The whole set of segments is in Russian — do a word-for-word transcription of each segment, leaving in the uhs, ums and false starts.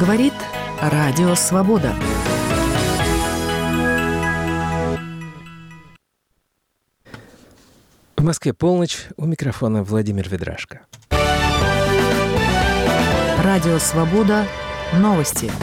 Говорит Радио Свобода. В Москве полночь, у микрофона Владимир Ведрашко. Радио Свобода. Новости.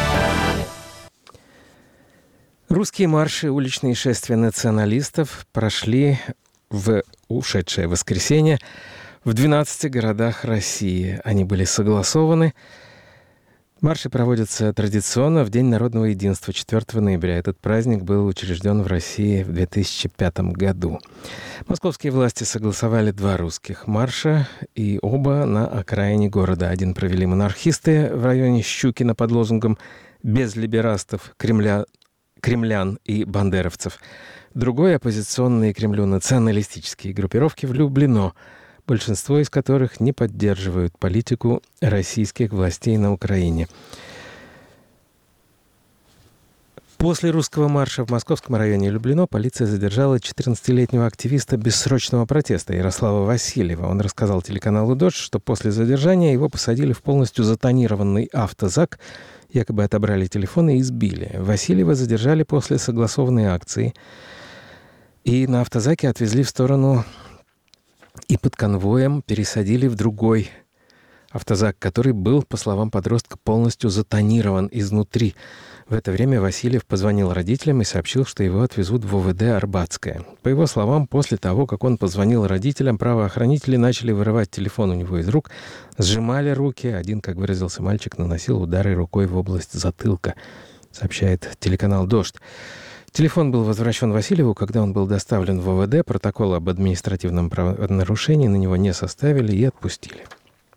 Русские марши, уличные шествия националистов прошли в ушедшее воскресенье в двенадцати городах России. Они были согласованы. Марши проводятся традиционно в День народного единства, четвёртого ноября. Этот праздник был учрежден в России в две тысячи пятом году. Московские власти согласовали два русских марша, и оба на окраине города. Один провели монархисты в районе Щукина под лозунгом «Без либерастов, Кремля, кремлян и бандеровцев». Другой — оппозиционные Кремлю националистические группировки в Люблино, большинство из которых не поддерживают политику российских властей на Украине. После русского марша в московском районе Люблино полиция задержала четырнадцатилетнего активиста бессрочного протеста Ярослава Васильева. Он рассказал телеканалу «Дождь», что после задержания его посадили в полностью затонированный автозак, якобы отобрали телефоны и избили. Васильева задержали после согласованной акции и на автозаке отвезли в сторону и под конвоем пересадили в другой автозак, который был, по словам подростка, полностью затонирован изнутри. В это время Васильев позвонил родителям и сообщил, что его отвезут в ОВД Арбатское. По его словам, после того, как он позвонил родителям, правоохранители начали вырывать телефон у него из рук, сжимали руки. Один, как выразился мальчик, наносил удары рукой в область затылка, сообщает телеканал «Дождь». Телефон был возвращен Васильеву, когда он был доставлен в ОВД. Протокол об административном правонарушении на него не составили и отпустили.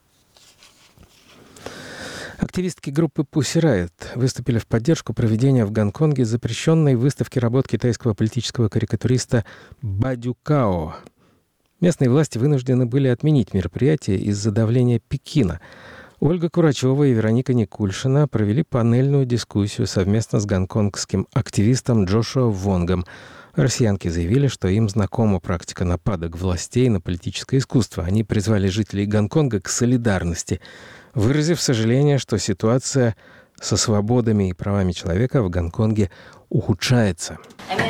Активистки группы Pussy Riot выступили в поддержку проведения в Гонконге запрещенной выставки работ китайского политического карикатуриста Бадюкао. Местные власти вынуждены были отменить мероприятие из-за давления Пекина. Ольга Курачева и Вероника Никульшина провели панельную дискуссию совместно с гонконгским активистом Джошуа Вонгом. Россиянки заявили, что им знакома практика нападок властей на политическое искусство. Они призвали жителей Гонконга к солидарности, выразив сожаление, что ситуация со свободами и правами человека в Гонконге ухудшается.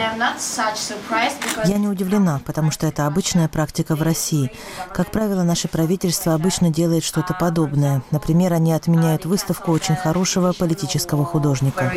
Я не удивлена, потому что это обычная практика в России. Как правило, наше правительство обычно делает что-то подобное. Например, они отменяют выставку очень хорошего политического художника.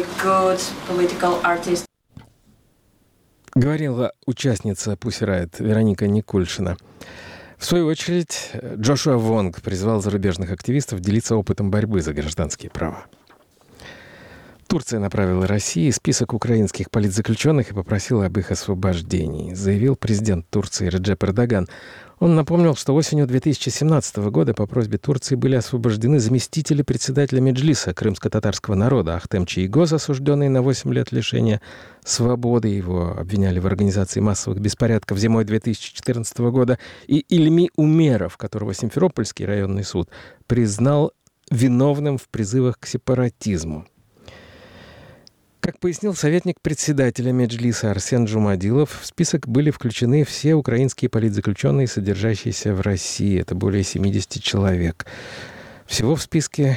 Говорила участница Pussy Riot Вероника Никульшина. В свою очередь, Джошуа Вонг призвал зарубежных активистов делиться опытом борьбы за гражданские права. Турция направила России список украинских политзаключенных и попросила об их освобождении, заявил президент Турции Реджеп Эрдоган. Он напомнил, что осенью две тысячи семнадцатого года по просьбе Турции были освобождены заместители председателя Меджлиса крымско-татарского народа Ахтем Чийгоз, осужденный на восемь лет лишения свободы. Его обвиняли в организации массовых беспорядков зимой две тысячи четырнадцатого года. И Ильми Умеров, которого Симферопольский районный суд признал виновным в призывах к сепаратизму. Как пояснил советник председателя Меджлиса Арсен Джумадилов, в список были включены все украинские политзаключенные, содержащиеся в России. Это более семьдесят человек. Всего в списке,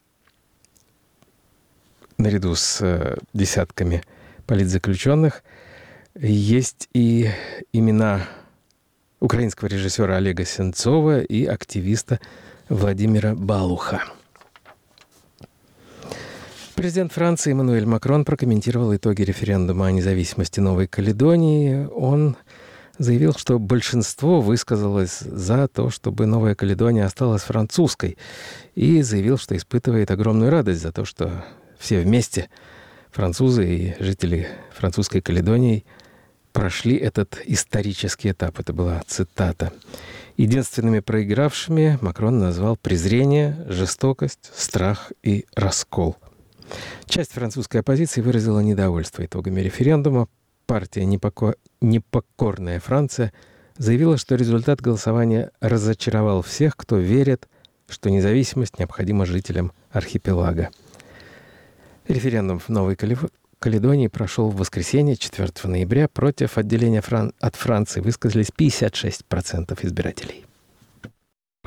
наряду с э, десятками политзаключенных, есть и имена украинского режиссера Олега Сенцова и активиста Владимира Балуха. Президент Франции Эммануэль Макрон прокомментировал итоги референдума о независимости Новой Каледонии. Он заявил, что большинство высказалось за то, чтобы Новая Каледония осталась французской, и заявил, что испытывает огромную радость за то, что все вместе, французы и жители французской Каледонии, прошли этот исторический этап. Это была цитата. Единственными проигравшими Макрон назвал презрение, жестокость, страх и раскол. Часть французской оппозиции выразила недовольство итогами референдума. Партия «Непокор... «Непокорная Франция» заявила, что результат голосования разочаровал всех, кто верит, что независимость необходима жителям архипелага. Референдум в Новой Каледонии прошел в воскресенье, четвёртого ноября. Против отделения Фран... от Франции высказались пятьдесят шесть процентов избирателей.